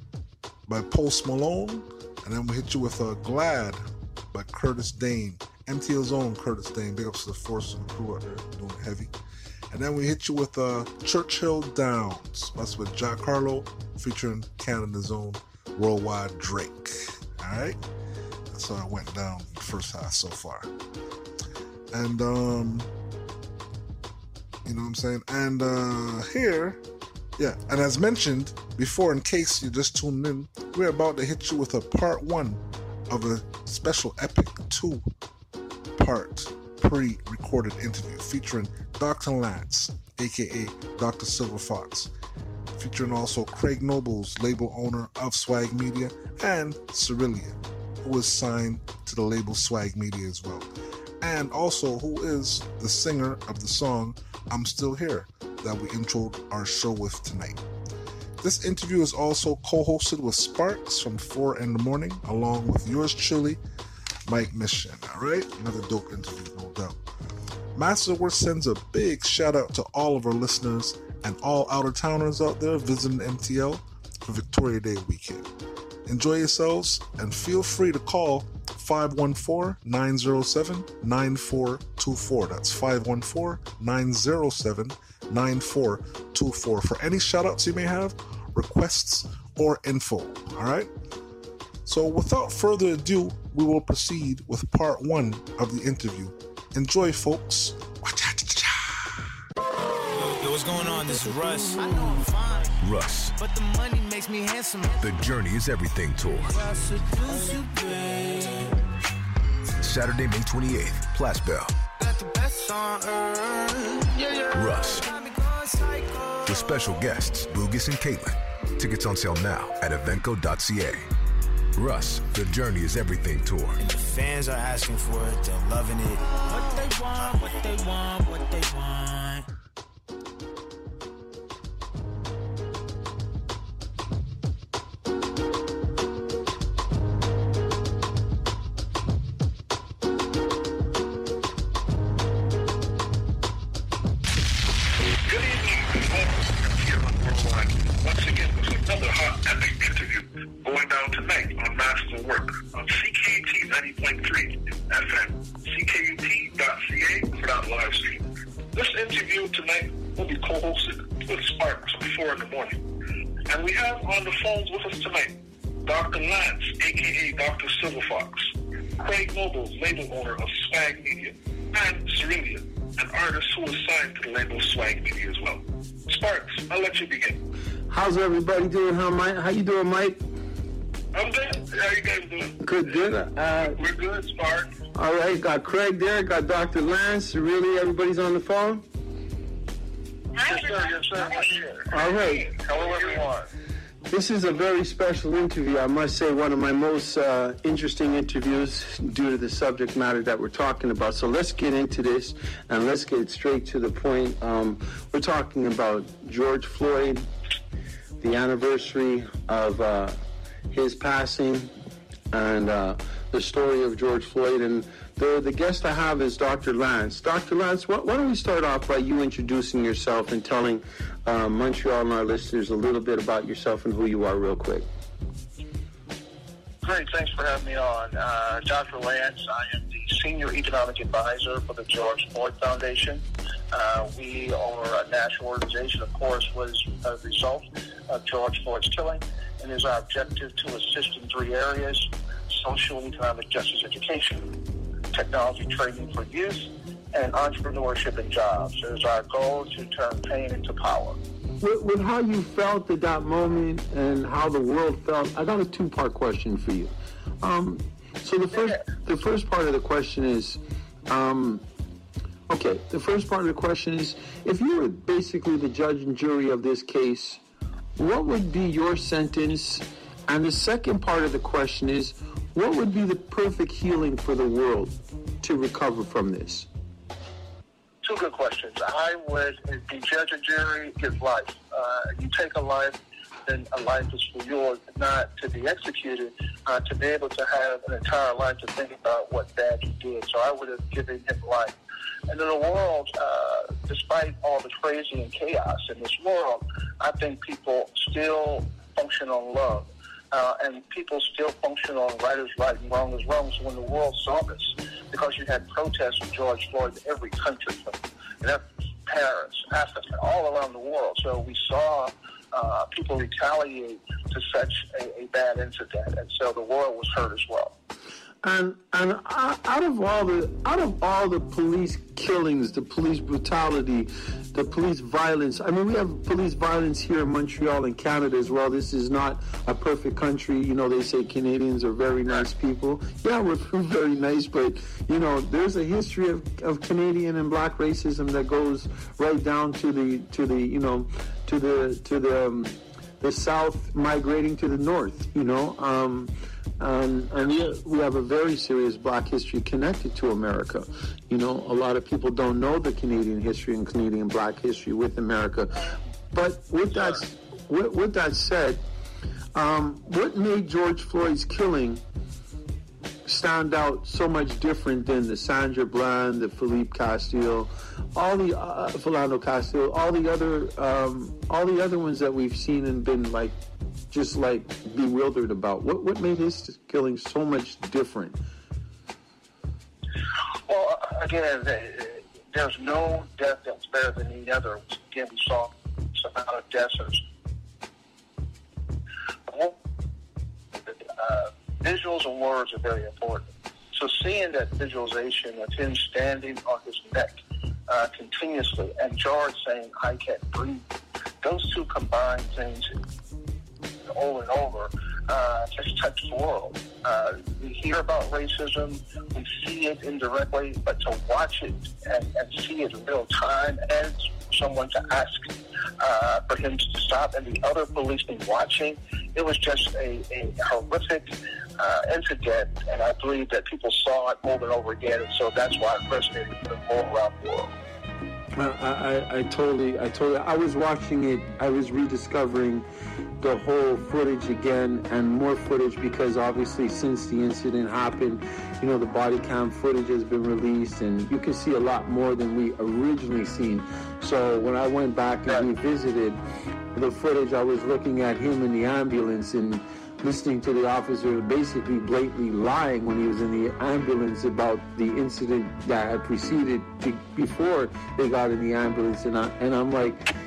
by Post Malone. And then we hit you with Glad by Curtis Dane. MTL's own Curtis Dane. Big ups to the force and the crew out there doing it heavy. And then we hit you with Churchill Downs. That's with Jack Harlow featuring Canada's own Worldwide Drake. Alright? That's how it went down the first half so far. And you know what I'm saying? And here, yeah, and as mentioned before, in case you just tuned in, we're about to hit you with a part 1 of a special Epic 2-part pre-recorded interview featuring Dr. Lance, aka Dr. Silver Fox, featuring also Craig Nobles, label owner of Swag Media, and Cyrilia, who is signed to the label Swag Media as well, and also who is the singer of the song I'm Still Here that we introed our show with tonight. This interview is also co-hosted with Sparks from 4 in the morning, along with yours truly, Mike Mission. Alright, another dope interview, no doubt. Masters of Work sends a big shout out to all of our listeners and all out-of-towners out there visiting MTL for Victoria Day weekend. Enjoy yourselves and feel free to call 514-907-9424. That's 514-907-9424 for any shout-outs you may have, requests, or info. Alright? So without further ado, we will proceed with part 1 of the interview. Enjoy, folks. Yo, what's going on? This is Russ. I know I'm fine. Russ. But the money makes me handsome. The Journey is Everything tour. Saturday, May 28th, Place Bell. Got the best on earth. Yeah. Russ. With special guests, Bugis and Caitlin. Tickets on sale now at eventco.ca. Russ, The Journey is Everything tour. And the fans are asking for it. They're loving it. What they want, what they want, what they want. Once again, with another hot epic interview going down tonight on Masters of Work on CKUT 90.3 FM, CKUT.ca for that live stream. This interview tonight will be co-hosted with Sparks from 4 in the morning. And we have on the phones with us tonight Dr. Lance, a.k.a. Dr. Silver Fox, Craig Noble, label owner of Swag Media, and Cerelia, an artist who is signed to the label Swag Media as well. Sparks, I'll let you begin. How's everybody doing? How you doing, Mike? I'm good. How you guys doing? Good. We're good, Sparks. All right, got Craig there, got Dr. Lance. Really, everybody's on the phone? Yes, sir. I'm here. All right. Hello, everyone. This is a very special interview. I must say one of my most interesting interviews due to the subject matter that we're talking about. So let's get into this and let's get straight to the point. We're talking about George Floyd, the anniversary of his passing, and the story of George Floyd. And the guest I have is Dr. Lance. Dr. Lance, why don't we start off by you introducing yourself and telling Montreal and our listeners a little bit about yourself and who you are real quick. Great, thanks for having me on. Dr. Lance, I am the Senior Economic Advisor for the George Floyd Foundation. We are a national organization, of course, was a result of George Floyd's killing, and is our objective to assist in 3 areas: social and economic justice education, technology training for youth, and entrepreneurship and jobs. It is our goal to turn pain into power. With how you felt at that moment and how the world felt, I got a 2-part question for you. So the first part of the question is, if you were basically the judge and jury of this case, what would be your sentence? And the second part of the question is, what would be the perfect healing for the world to recover from this? 2 good questions. I would be judge and jury, give life. You take a life, then a life is for yours, not to be executed, to be able to have an entire life to think about what bad you did. So I would have given him life. And in the world, despite all the crazy and chaos in this world, I think people still function on love. And people still function on right is right and wrong is wrong. So when the world saw this, because you had protests of George Floyd in every country, from Paris, Africa, all around the world. So we saw people retaliate to such a bad incident, and so the world was hurt as well. And out of all the police killings, the police brutality, the police violence. I mean, we have police violence here in Montreal and Canada as well. This is not a perfect country. You know, they say Canadians are very nice people. Yeah, we're very nice, but you know, there's a history of Canadian and black racism that goes right down to the South migrating to the North. You know. And we have a very serious black history connected to America. You know, a lot of people don't know the Canadian history and Canadian black history with America. But with that said, what made George Floyd's killing stand out so much different than the Sandra Bland, the Philippe Castile, Philando Castile, all the other ones that we've seen and been just bewildered about? What made his killing so much different? Well, again, there's no death that's better than the other. Again, we saw some amount of deaths. Visuals and words are very important. So seeing that visualization of him standing on his neck continuously, and George saying, "I can't breathe," those 2 combined things over and over just touch the world. We hear about racism, we see it indirectly, but to watch it and see it in real time, and someone to ask for him to stop, and the other policemen watching, it was just a horrific incident, and I believe that people saw it over and over again, and so that's why it resonated even more around the world. I totally, I was watching it, I was rediscovering the whole footage again, and more footage, because obviously since the incident happened, you know, the body cam footage has been released, and you can see a lot more than we originally seen. So when I went back and revisited the footage, I was looking at him in the ambulance and listening to the officer basically blatantly lying when he was in the ambulance about the incident that had preceded before they got in the ambulance, and I'm like,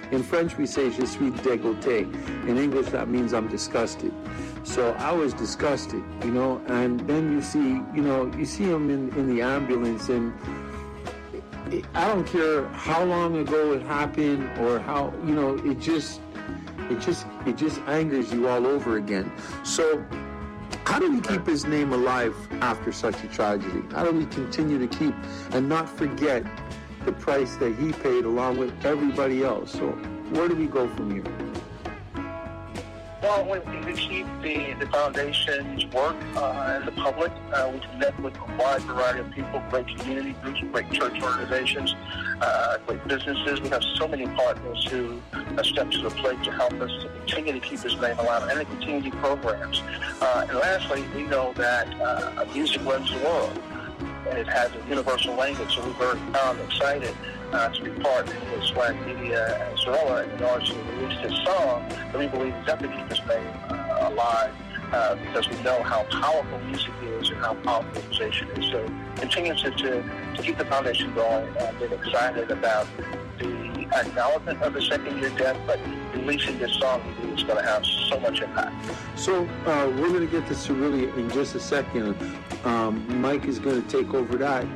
In French, we say, je suis dégoûté. In English, that means I'm disgusted. So I was disgusted, you know, and then you see him in the ambulance, and I don't care how long ago it happened or how, you know, it just angers you all over again. So how do we keep his name alive after such a tragedy? How do we continue to keep and not forget the price that he paid along with everybody else? So where do we go from here? Well, we keep the foundation's work in the public. We connect with a wide variety of people, great community groups, great church organizations, great businesses. We have so many partners who have stepped to the plate to help us to continue to keep his name alive and to continue programs. And lastly, we know that music runs the world. And it has a universal language, so we're very proud and excited to be partnering with Swag Media and Zorilla in order to release this song that we believe is definitely keep his name alive because we know how powerful music is and how powerful musician is. So continue to keep the foundation going. I've been excited about the acknowledgement of the second-year death, but releasing this song is going to have so much impact. So we're going to get to Cerulea in just a second. Mike is going to take over that.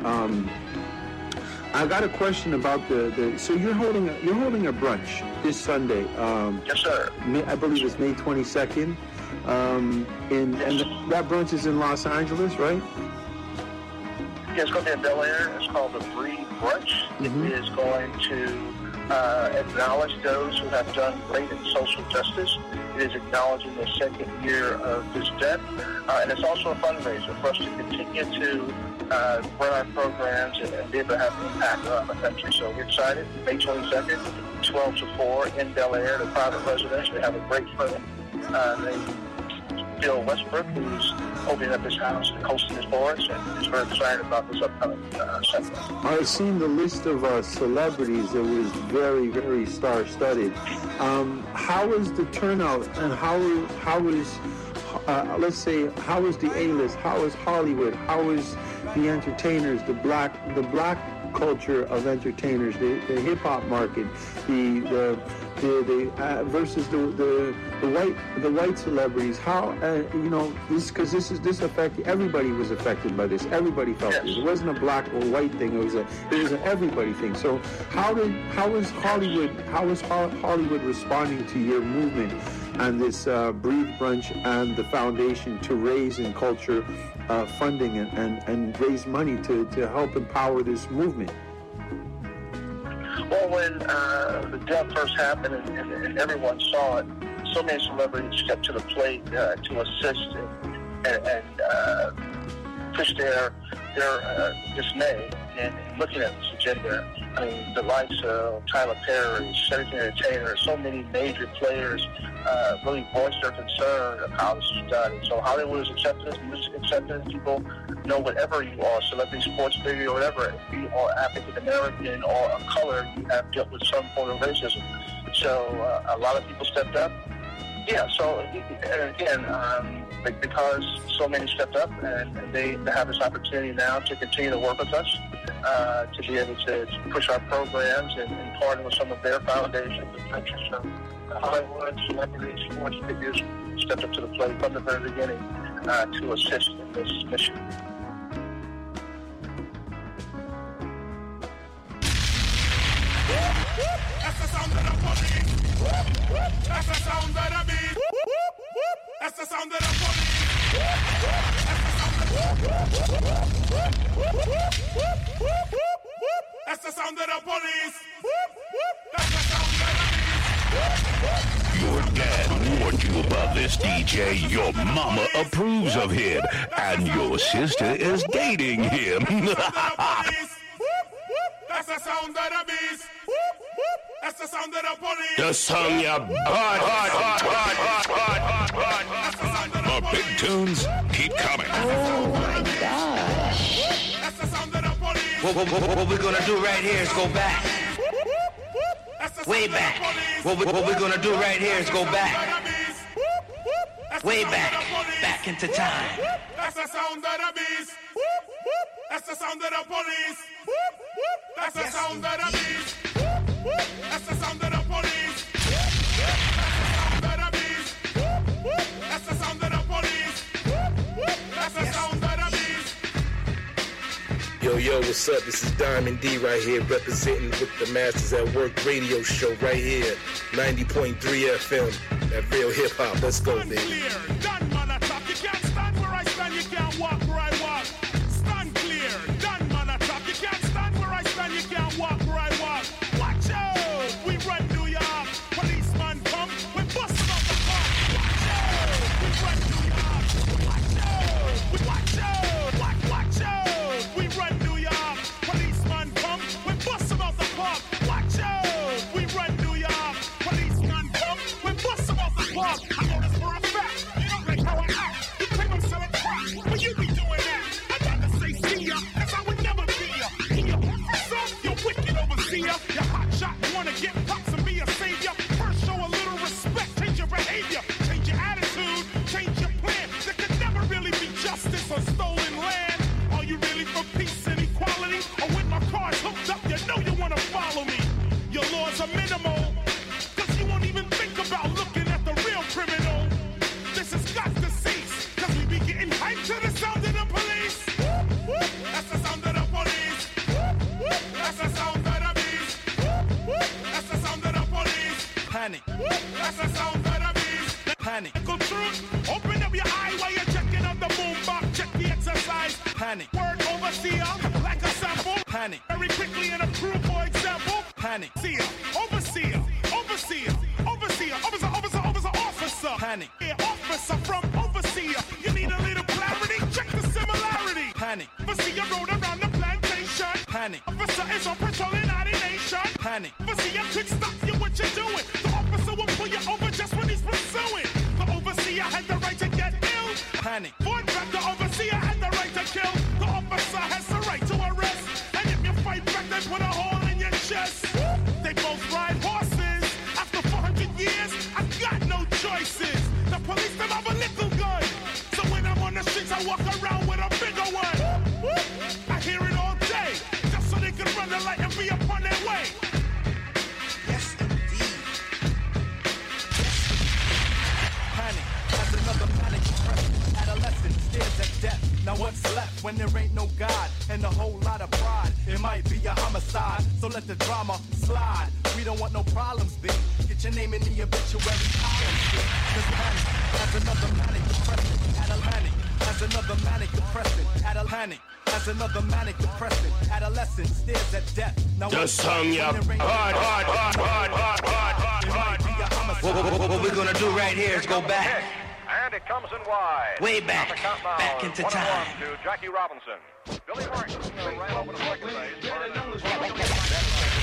I got a question about the. So you're holding a brunch this Sunday. Yes, sir. I believe it's May 22nd. And that brunch is in Los Angeles, right? Yeah, it's going to be in Bel Air. It's called the Breathe Brunch. Mm-hmm. It is going to acknowledge those who have done great in social justice. It is acknowledging the second year of his death. And it's also a fundraiser for us to continue to run our programs and be able to have an impact around the country. So we're excited. May 22nd, 12 to 4 in Bel Air, the private residence. We have a great friend named Bill Westbrook, who's opening up his house and hosting his boards, and he's very excited about this upcoming session. I've seen the list of celebrities. It was very, very star-studded. How was the turnout, and how is let's say, how is the A-list? How is Hollywood? How is the entertainers, the black culture of entertainers, the hip-hop market, the versus the white celebrities? How this affected everybody. Was affected by this. Everybody felt this. It wasn't a black or white thing. It was an everybody thing. So how is Hollywood responding to your movement and this Breathe Brunch and the foundation to raise in culture funding and raise money to help empower this movement? Well, when the death first happened and everyone saw it, so many celebrities stepped to the plate to assist and push their dismay in looking at this agenda. I mean, the likes of Tyler Perry, Cedric Entertainer, so many major players really voiced their concern of how this was done. And so Hollywood is accepting this, music accepting this. People know whatever you are, celebrity, sports figure, or whatever. If you are African American or a color, you have dealt with some form of racism. So a lot of people stepped up. Yeah, so again, because so many stepped up and they have this opportunity now to continue to work with us, to be able to push our programs and partner with some of their foundations and countries. So Hollywood, celebrities, sports figures stepped up to the plate from the very beginning to assist in this mission. That's the sound of the police. That's the sound of the beat. That's the sound of the police. That's the sound of the police. That's the sound of the beat. Your dad warned you about this, DJ. Your mama approves of him, and your sister is dating him. That's the sound of the beast. That's the sound of the police. The song you More big tunes keep coming. Oh my gosh. That's the sound of the police. What we're gonna do right here is go back. Way back. What we're gonna do right here is go back. Way back. Back into time. That's the sound of the beast. That's the sound of the police. That's the sound of the beast. That's the sound of the police. That's the sound of the beast. That's the sound of the police. That's the sound of the beast. Yo, what's up? This is Diamond D right here, representing with the Masters at Work radio show right here, 90.3 FM. That real hip hop. Let's go, baby. Done, man, attack. You can't stand where I stand. You can't walk where I walk. Stand clear. Done, man, attack. You can't stand where I stand. You can't walk where I walk. Watch out. We run New York. Policeman come. We bust up the car. Watch out. We run New York. Watch out. We watch out. Watch out. We run New York. Policeman come. We bust them out the park. Watch out. We run New York. Policeman come. We bust them out the park. I know this for a fact. You don't like how I act. You claim I'm selling crack, but you be doing that. I'd rather say see ya, cause I would never be ya. In your officer, you wicked overseer. Your hot shot wanna get pops and be a savior. First show a little respect, change your behavior, change your attitude, change your plan. There could never really be justice on stolen land. Are you really for peace and equality? Or when my car's hooked up, you know you wanna follow me. Your laws are minimal, cause you won't even think about looking at the real criminal. This has got to cease, cause we be getting hyped to the sound of the police. That's the sound of the police. That's the sound of the beast. That's the sound of the police. Panic. That's the sound of the beast. Panic. Good truth. Open up your eye while you're checking out the boombox. Check the exercise. Panic. Word overseer, like a sample. Panic. Very quickly in a crew, for example. Panic. Seer, overseer, overseer, overseer, officer. Panic. Yeah, officer from overseer. You need a little clarity. Check the similarity. Panic. Overseer rode around the plantation. Panic. Officer is on patrol in our nation. Panic. Overseer could stop you what you're doing. The officer will pull you over just when he's pursuing. The overseer had the right to get ill. Panic. For fact, the overseer had the right to kill. The officer has the right to arrest. And if you fight back, they put a hole in your chest. They both ride horses. After 400 years, I got no choices. The police them have a little gun. So when I'm on the streets, I walk around with a bigger one. I hear it all day, just so they can run the light and be upon their way. Yes, indeed. Panic. That's another panic expression. Adolescent stares at death. Now what's left when there ain't no God and a whole lot of pride? It might be a homicide, so let the drama slide. We don't want no problems, B. Get your name in the obituary column, cause panic, that's another manic depressant. Panic, that's another manic depressant. Panic, that's another manic depressant. Adolescent stares at death. Now The song you hard. What we're gonna do right here is go back. And it comes in wide. Way back. Back into time. To Jackie Robinson. Billy Martin ran over the second base.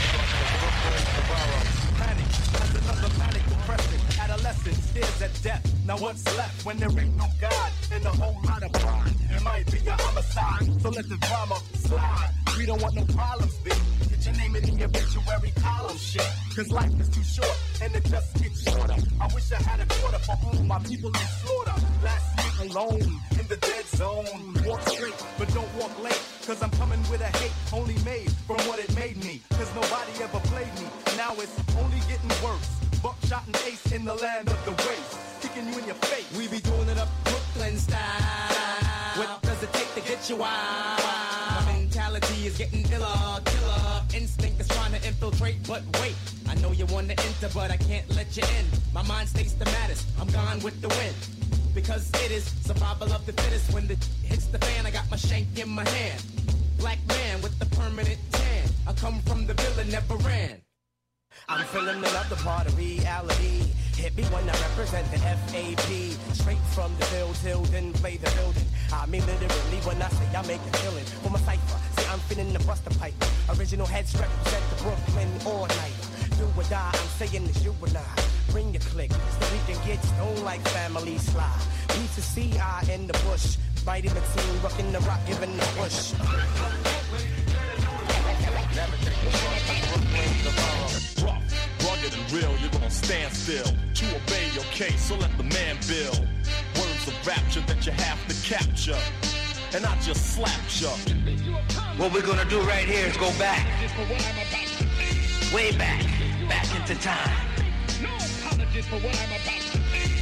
Panic, that's another manic depressant. Adolescent stares at death. Now what's left when there ain't no God and a whole lot of pride? It might be a homicide, so let the drama slide. We don't want no problems, B. Get your name in the obituary column, shit. Cause life is too short and it just gets shorter. I wish I had a quarter for all my people in slaughter. Last night alone in the dead zone. Walk straight, but don't walk late. Cause I'm coming with a hate only made from what it made me. Cause nobody ever played me. Now it's only getting worse. Buckshot and ace in the land of the waste. Kicking you in your face. We be doing it up Brooklyn style. What does it take to get you wild? My mentality is getting iller, killer. Instinct is trying to infiltrate, but wait. I know you want to enter, but I can't let you in. My mind stays the maddest. I'm gone with the wind. Because it is survival of the fittest. When the hits the fan, I got my shank in my hand. Black man with the permanent tan. I come from the villain, never ran. I'm feeling another part of reality. Hit me when I represent the FAP. Straight from the field till then play the building. I mean literally when I say I make a killing. For my cipher, see I'm finna the buster pipe. Original heads represent the Brooklyn all-nighter. Do or die, I'm saying it's you and I. Bring your click so we can get stoned like family slide. B2CI in the bush. Vitamin team, rocking the rock, giving the push. Rough, rugged and real, you're gonna stand still to obey your case, so let the man build words of rapture that you have to capture. And I just slapped you. What we're gonna do right here is go back. Way back into time. No apologies for what I'm about to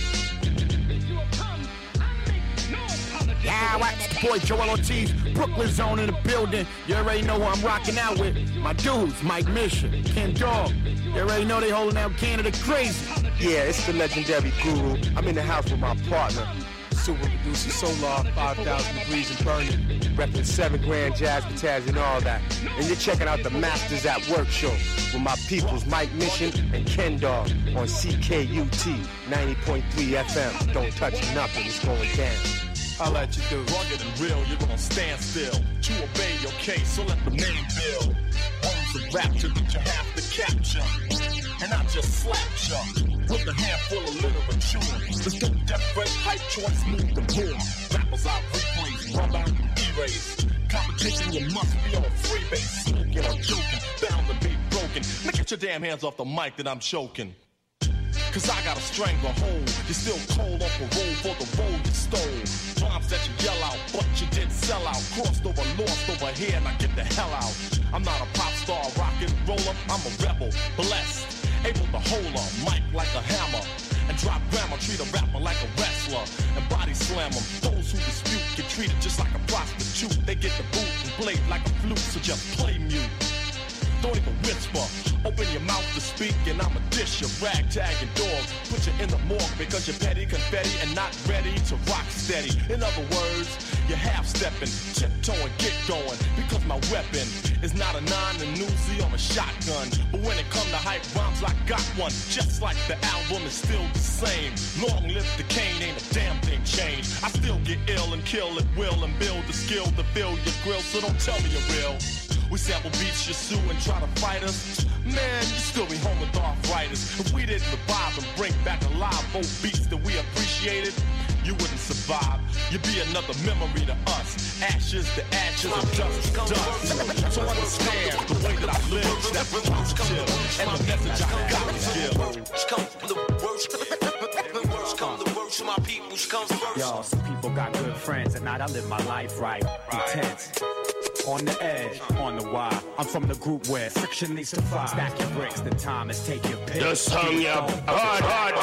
say. You have come, I make no apologies. Yeah, what's the boy Joel Ortiz, Brooklyn Zone in the building. You already know who I'm rocking out with. My dudes, Mike Mission, Ken Dog. You already know they holding out Canada crazy. Yeah, it's the legendary Guru. I'm in the house with my partner, super producer Solar, 5,000 degrees and burning, repping 7 Grand Jazz Battalion and all that. And you're checking out the Masters at Work show with my peoples Mike Mission and Ken Dog on CKUT 90.3 FM. Don't touch nothing, it's going down. I'll let you do. Rugged and real, you're gonna stand still to obey your case, so let the name build. Words of rapture that you have to capture, and I just slapped you with a handful of literature. Let's get that fresh hype choice, move the board. Rappers out replays, rub out, erase. Competition, you must be on freebase. Smoking, I'm joking, bound to be broken. Now get your damn hands off the mic that I'm choking. Cause I got a stranglehold. You're still cold on parole for the road you stole. Rhymes that you yell out, but you didn't sell out. Crossed over, lost over here, now get the hell out. I'm not a pop star, rock and roller. I'm a rebel, blessed, able to hold a mic like a hammer. And drop grammar, treat a rapper like a wrestler. And body slam them. Those who dispute get treated just like a prostitute. They get the boot and blade like a flute, so just play mute. Don't even whisper, open your mouth to speak and I'ma dish your ragtag and dogs. Put you in the morgue because you're petty confetti and not ready to rock steady. In other words, you're half-stepping, tiptoeing, get going. Because my weapon is not a 9 and Uzi or a shotgun. But when it come to hype rhymes, I got one. Just like the album is still the same. Long live the cane, ain't a damn thing changed. I still get ill and kill at will and build the skill to fill your grill. So don't tell me you're real. We sample beats, you sue and try to fight us. Man, you still be home with arthritis. If we didn't revive and bring back alive both beats that we appreciated, you wouldn't survive. You'd be another memory to us. Ashes to ashes and dust to dust. So understand the way that I live, that's positive. And the message I got to give. Come from the worst, when worst come the worst, my peoples come first. Yo, some people got good friends, at night I live my life right. Intense. On the edge, on the wire. I'm from the group where friction leads to fire. Stack your bricks, the time is take your pick. The song, yeah. Hard.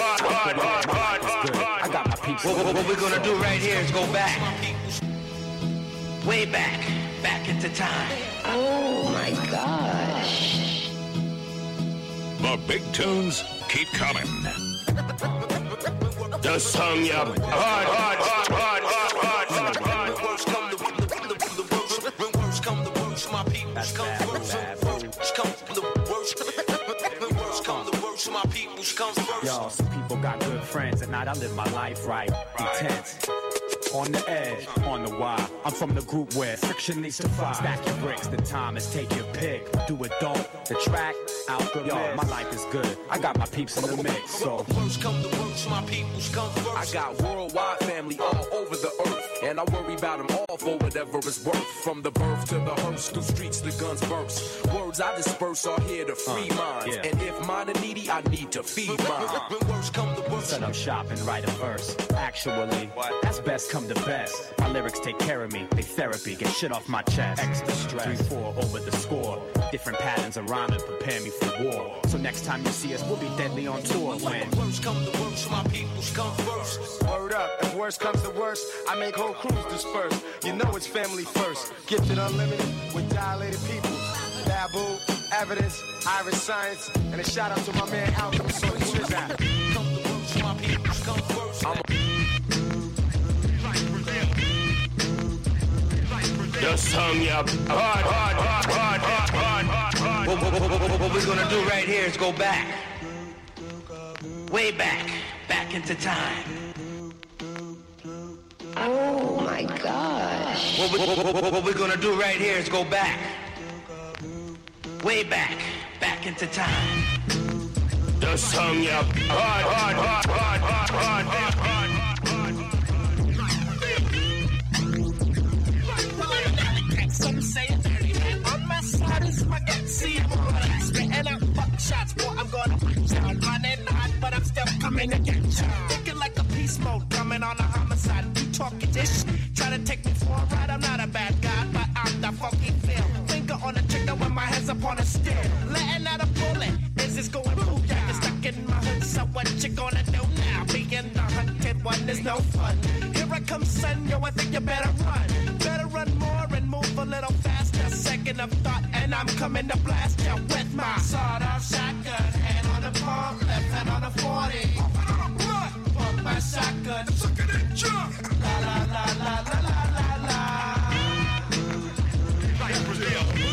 I got my peeps. What we're gonna do right here is go back. Way back into time. Oh my gosh. The big tunes keep coming. The song, yeah. Hard. My peoples come first. Come from the worst. When worst come the worst, my peoples come first. Yo, some people got good friends, at night I live my life right. Intense. On the edge, on the wire. I'm from the group where friction leads to fire. Stack your bricks, the time is take your pick. Do it, don't. The track, out the yo, my life is good. I got my peeps in the mix, so. Worst come the worst, my peoples come first. I got worldwide family all over the earth. And I worry about them all for whatever it's worth. From the birth to the hearse, through streets the guns burst. Words I disperse are here to free minds. Yeah. And if mine are needy, I need to feed mine. When worst come the worst. Set up shop and write a verse. Actually, that's best come to best. My lyrics take care of me, they therapy, get shit off my chest. Extra stress, 3-4 over the score. Different patterns of rhyming prepare me for war. So next time you see us, we'll be deadly on tour. When worst come the worst, my peoples come first. Word up, if worst comes to worst, I make whole crews disperse. You know it's family first. Gifted unlimited with dilated people. Babu, evidence, Irish science, and a shout out to my man Alchemist on Twitter. Come the worst, my peoples come first. The song, yeah. Hard. What we're gonna do right here is go back. Way back into time. Oh my gosh. What we're gonna do right here is go back. Way back into time. The song, yeah. Hard. Some say dirty man on my side is my gut. See, I'm gonna spitting out fuck shots, boy. I'm gonna I'm running hot, but I'm still coming again. Thinking like a beast mode, coming on a homicide. You talking this shit, try to take me for a ride. I'm not a bad guy, but I'm the funky feel. Finger on the trigger when my head's up on a stick. Letting out a bullet. one is no fun. Here I come, son, yo, I think you better run. Better run more and move a little faster. Second of thought, and I'm coming to blast you with my sawed-off shotgun. Hand on the pump, left hand on the 40. Pump my shotgun, suck it and jump. La la la la la la.